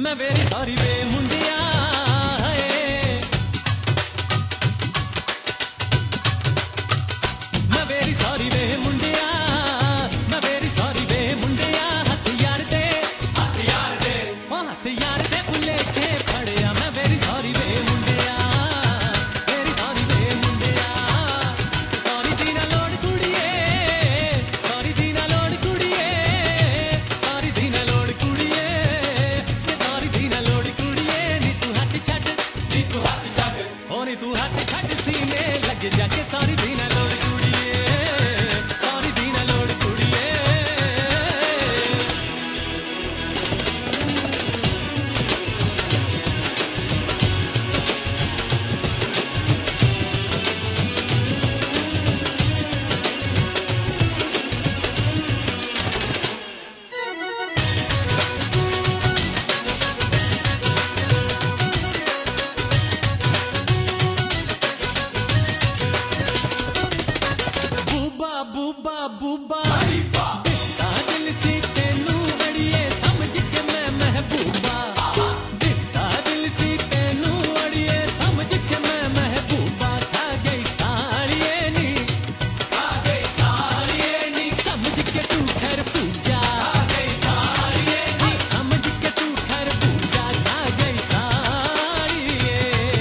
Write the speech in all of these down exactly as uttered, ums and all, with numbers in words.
मैं very sorry वे मुंडिया मैं वेरी सॉरी वे मुंडिया मैं वेरी सॉरी वे मुंडिया हथियार दे हथियार दे ओ हथियार दे खुले थे फड़िया मैं वेरी सॉरी वे मुंडिया वेरी सॉरी वे मुंडिया सॉरी दीना लोड़ कुड़िए सॉरी दीना लोड़ कुड़िए सॉरी दीना लोड़ कुड़िए ये सॉरी दीना लोड़ कुड़िए नी तू हाथ छड़ नी तू हाथ छड़ ओ नी तू हाथ छड़ सीने लग जाके सॉरी दीना लोड़ कुड़िए सॉरी दीना लोड़ कुड़िए बूबा बूबा बूबा दिता दिल सी तेनू अड़िए समझ के मैं महबूबा दिता दिल सी तेनू अड़िए समझ के मैं महबूबा खा गई साड़िए नी खा गई साड़िए नी समझ के तू खर पूजा खा गई साड़िए नी समझ के तू खर पूजा खा गई साड़िए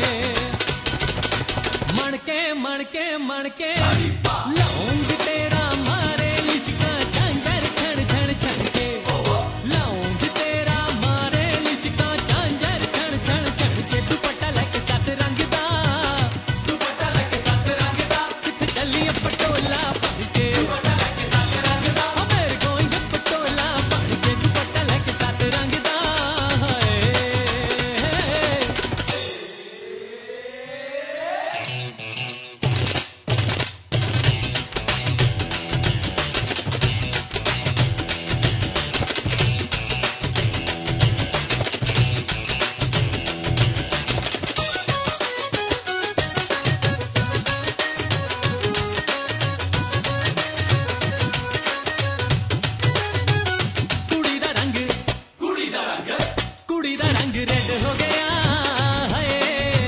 मणके मणके मणके लौंग तेरा मारे लिचका झांझर छण छण छण के लौंग तेरा मारे लिचका झांझर छण छण छण के दुपट्टा लेके सत रंग दा दुपट्टा लेके सत रंग दा किथे चली पटोला पड़ के दुपट्टा लेके सत रंग दा मेरे गोइंग पटोला पड़ के दुपट्टा लेके सत रंग दा कुड़ी दा रंग कुड़ी दा रंग कुड़ी दा रंग रेड हो गया है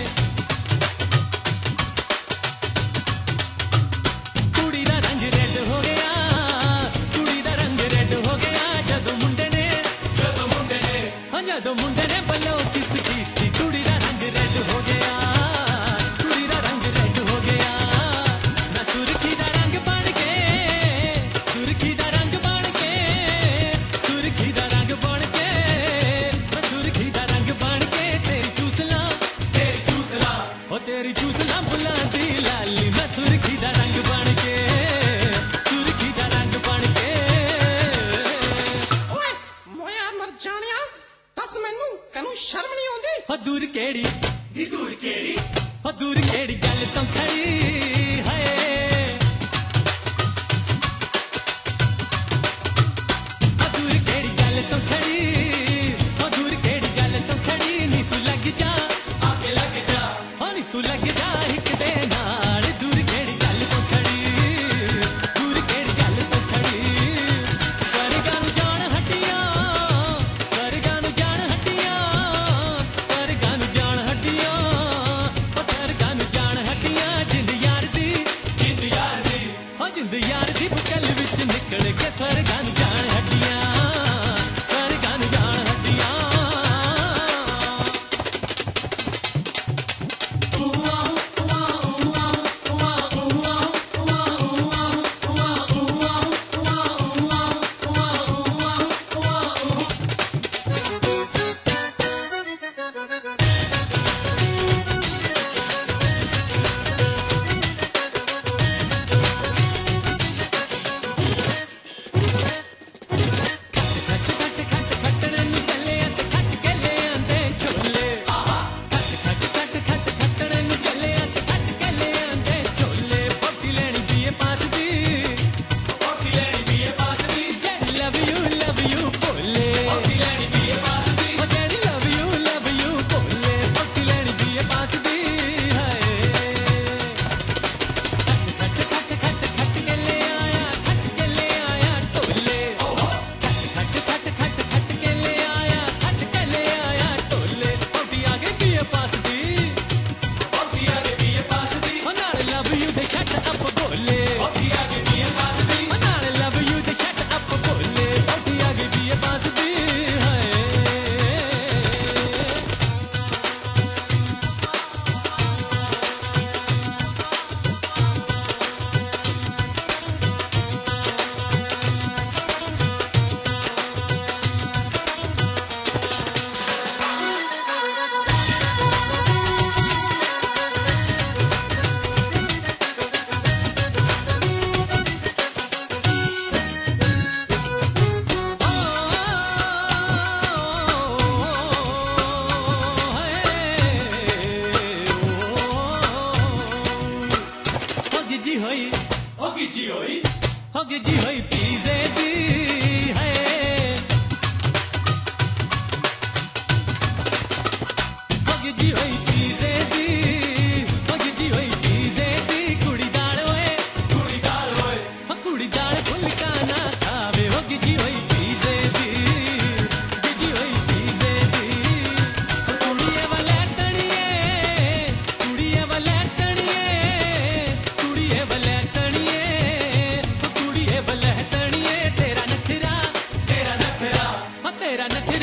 कुड़ी दा रंग रेड हो गया कुड़ी दा रंग रेड हो गया जदों मुंडे ने जदों मुंडे ने हां जदों मुंडे ने बल्लो किस कीती कुड़ी दा रंग रेड हो गया कुड़ी दा रंग रेड हो गया मैं सुर्खी दा रंग बन के सुर्खी दा रंग बन के सुर्खी दा रंग बन के मैं सुर्खी दा रंग बन के तेरी चूसला तेरी चूसला ओ तेरी चूसला बुलांदी लाली मैं सुर्खी दा रंग बन के सुर्खी दा रंग बन के ਓਏ ਮੋਇਆ ਮਰ ਜਾਣਿਆ ਦੱਸ ਮੈਨੂੰ ਤੈਨੂੰ ਸ਼ਰਮ ਨਹੀਂ ਆਉਂਦੀ ਹੋ ਦੂਰ ਕਿਹੜੀ ਨੀ ਦੂਰ ਕਿਹੜੀ ਹੋ ਦੂਰ ਕਿਹੜੀ ਗੱਲ ਤੋਂ ਖੜੀ ਹੈ ਹੋ ਦੂਰ ਕਿਹੜੀ ਗੱਲ ਤੋਂ ਖੜੀ ਹੋ ਦੂਰ ਕਿਹੜੀ ਗੱਲ ਤੋਂ ਖੜੀ ਨੀ ਤੂੰ ਲੱਗ ਜਾ ਆਕੇ ਲੱਗ ਜਾ ਹੋ ਨੀ ਤੂੰ ਲੱਗ ਜਾ ਇੱਕ ਦੇ ਨਾਲ ਦੂਰ ਕਿਹੜੀ ਗੱਲ ਤੋਂ ਖੜੀ ਦੂਰ ਕਿਹੜੀ ਗੱਲ ਤੋਂ ਖੜੀ ਸਰਗਾਂ ਨੂੰ ਜਾਣ ਹੱਡੀਆਂ ਸਰਗਾਂ ਨੂੰ ਜਾਣ ਹੱਡੀਆਂ ਸਰਗਾਂ ਨੂੰ ਜਾਣ ਹੱਡੀਆਂ ਉਹ ਸਰਗਾਂ ਨੂੰ ਜਾਣ ਹੱਡੀਆਂ ਜਿੰਦ ਯਾਰ ਦੀ तेरा नखरा